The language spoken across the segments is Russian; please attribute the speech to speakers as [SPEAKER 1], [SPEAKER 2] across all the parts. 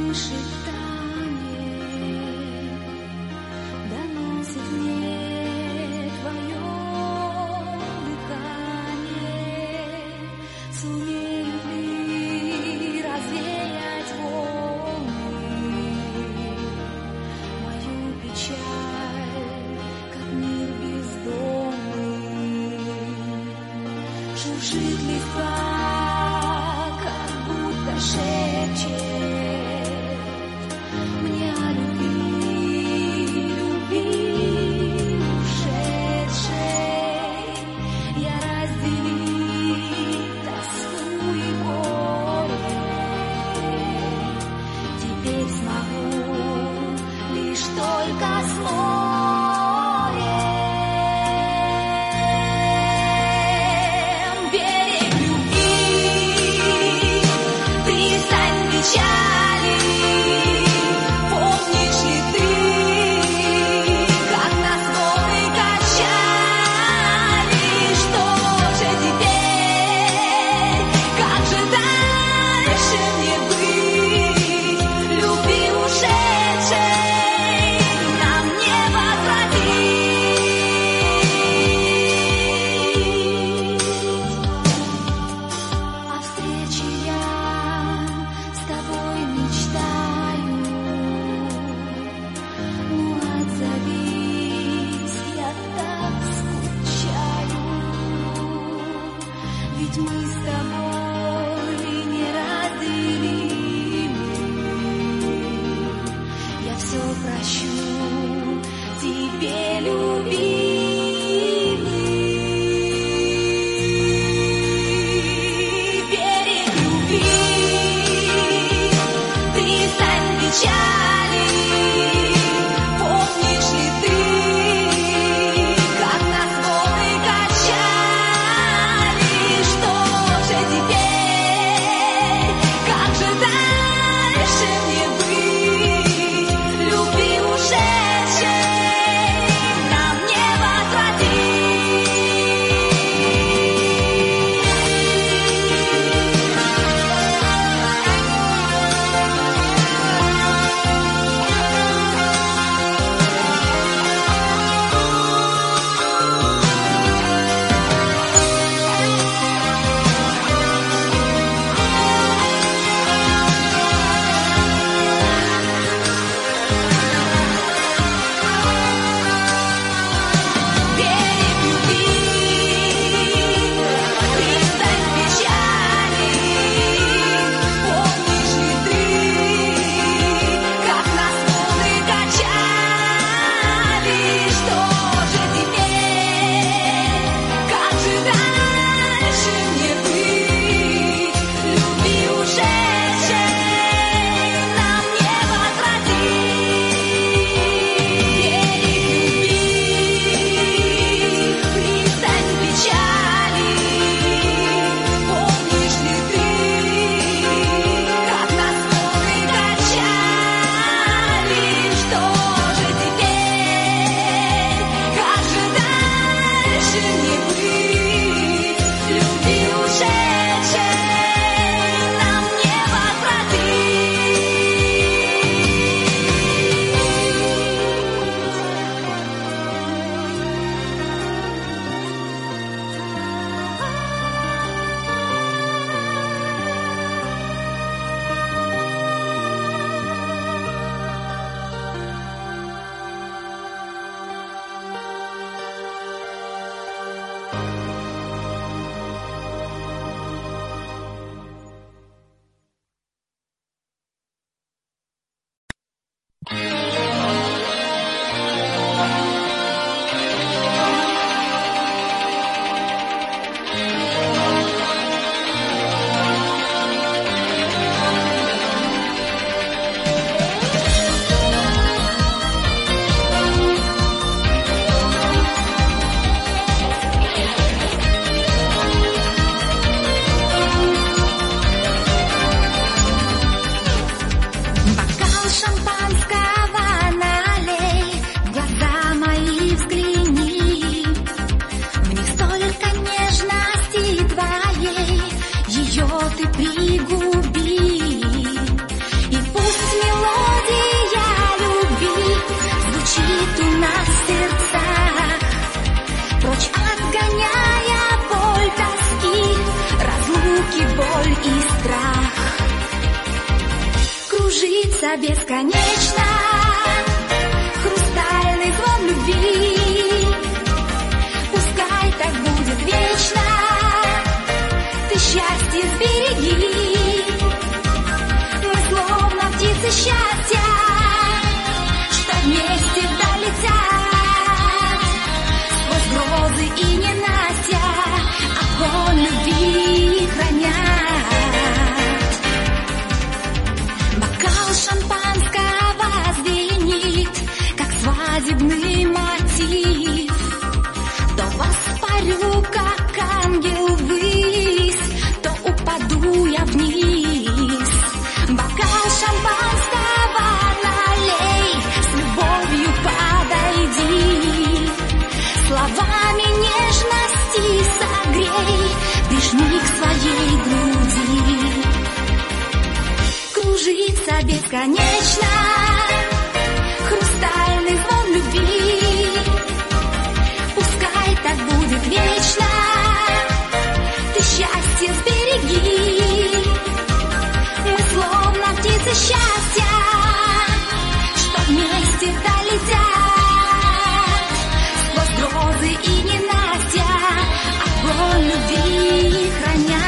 [SPEAKER 1] ты пригуби, и пусть кружится бесконечно хрустальный звон любви. Пускай так будет вечно, ты счастье сбереги. Мы словно птицы счастья, что вместе долетят сквозь грозы и ненастья, огонь любви хранят. Бокал шампанского звенит, как свадебный мотив. То воспарю, как ангел ввысь, то упаду я вниз. Бокал шампанского налей, с любовью подойди. Словами нежности согрей, прижми к своей груди. Кружится бесконечно хрустальный звон любви. Пускай так будет вечно, ты счастье сбереги. Мы словно птицы счастья, что вместе долетят сквозь грозы и ненастья, огонь любви хранят.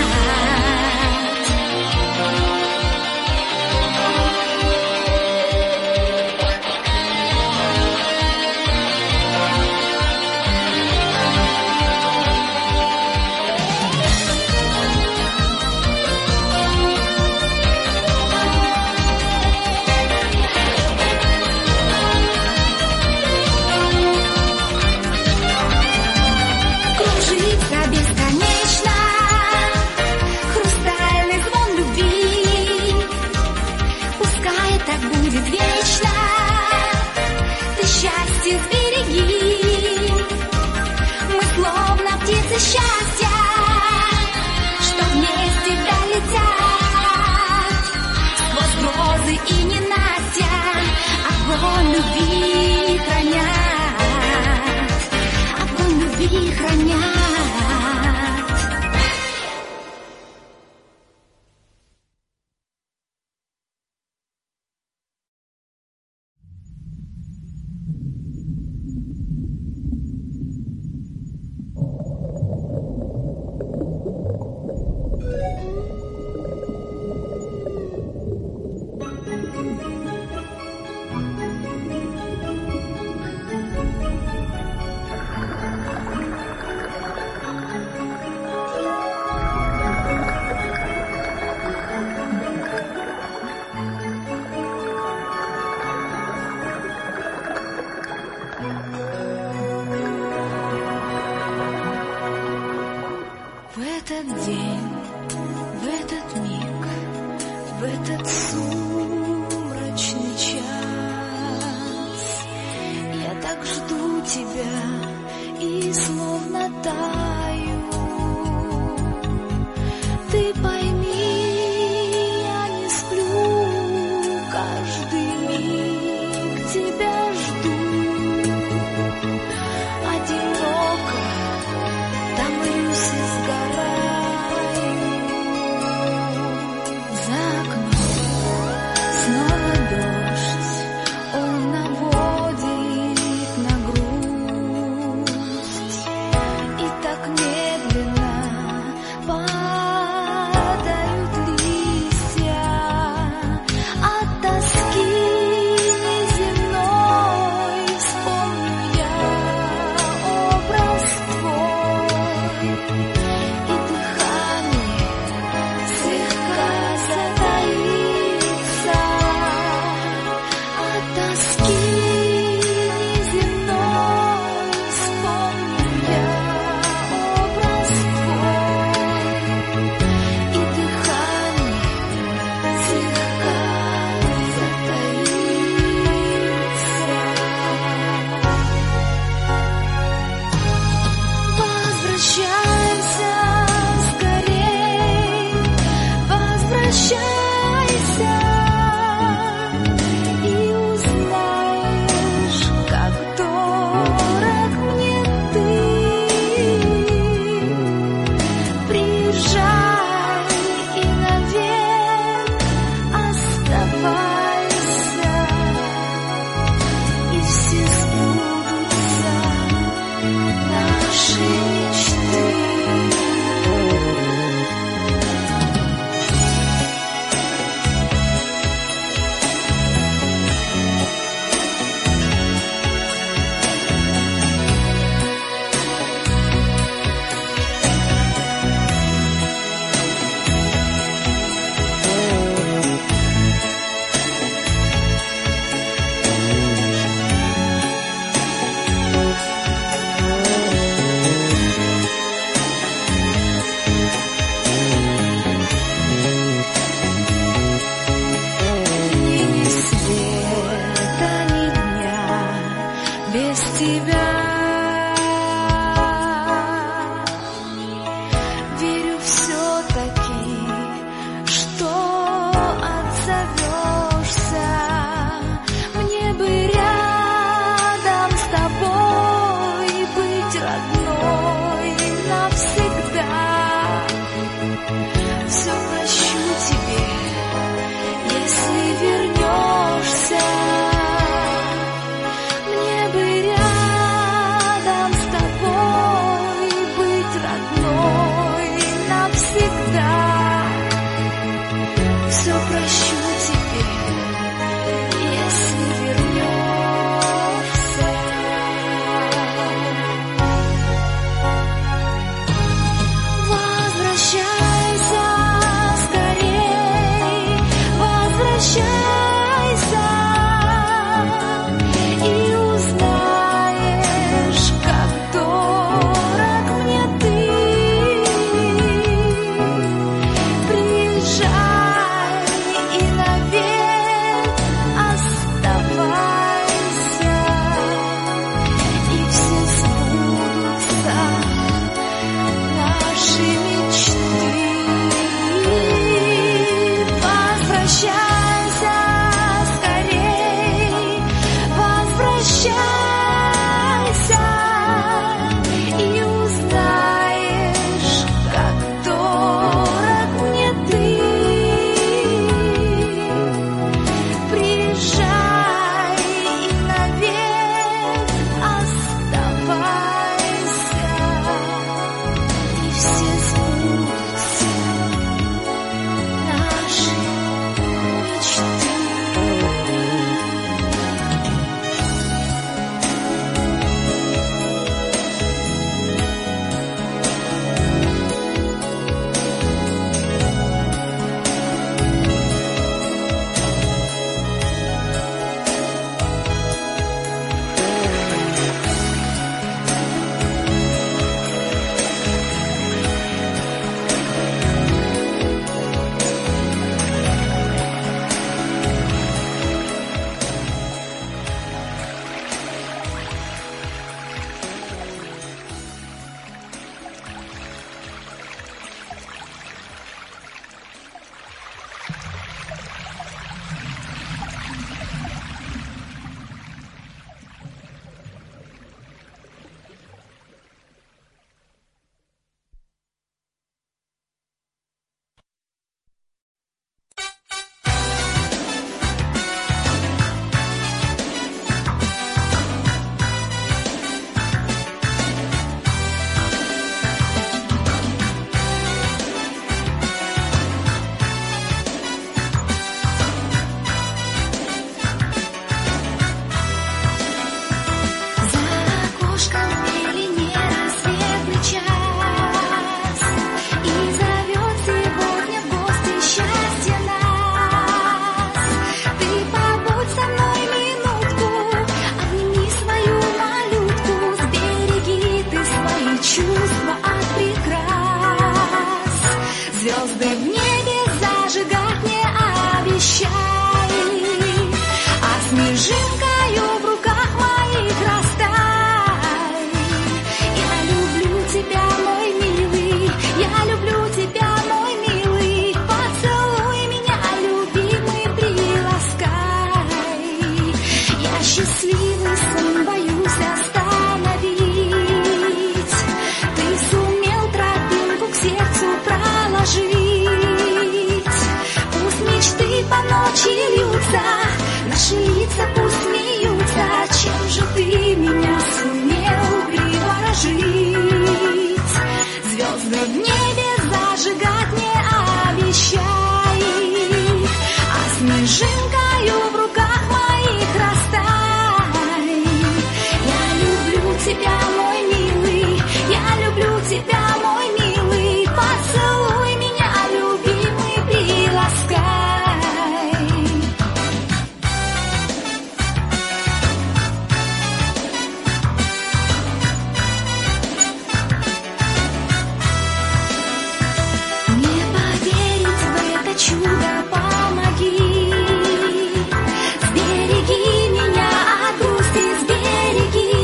[SPEAKER 1] Счастья, что вместе долетят сквозь грозы и ненастья, огонь любви хранят, огонь любви хранят. В этот день, в этот миг, в этот сумрачный час я так жду тебя и словно таю. Ты пойми, я не сплю, каждый миг тебя жду. Одиноко томлюсь и сгораю. За окном снова дождь, он наводит на грусть. И так прощу тебе, если вернешься. Возвращайся скорей, возвращайся, и узнаешь, как дорог мне ты. Приезжай и навек оставайся, и все сбудутся наши мечты. Возвращайся скорей, возвращайся, и узнаешь, как дорог мне ты. Приезжай и навек оставайся, и все сбудутся наши мечты. Звезды в небе зажигать не обещай, а снежинкою в руках моих растай. Я люблю тебя, мой милый, я люблю тебя, мой милый. Поцелуй меня, любимый, приласкай. Я счастливый сон боюсь остановить. Ты сумел тропинку к сердцу проложить. Пусть мечты по ночи льются, наши лица пусть смеются. Чем же ты меня сумел приворожить? Звезды в небе зажигать не обещай, а снежинкою в руках моих растай. Я люблю тебя, мой милый, я люблю тебя, мой милый. Поцелуй меня, любимый, приласкай. Не поверить в это чудо помоги. Сбереги меня от грусти, сбереги.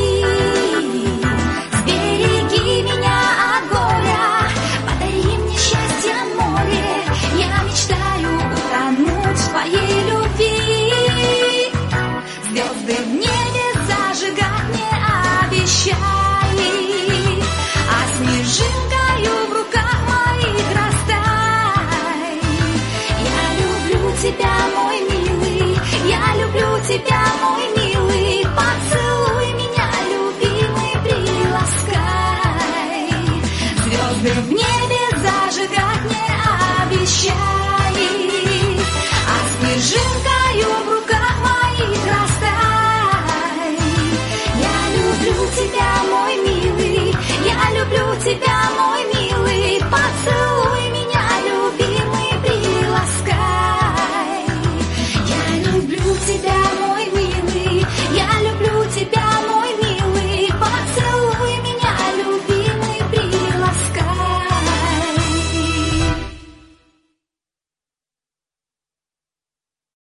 [SPEAKER 1] Сбереги меня от горя. Подари мне счастье, море. Я мечтаю утонуть в твоей любви. Звезды в небе зажигать не обещай, а снежинкою в руках моих растай. Я люблю тебя, мой милый, я люблю тебя, мой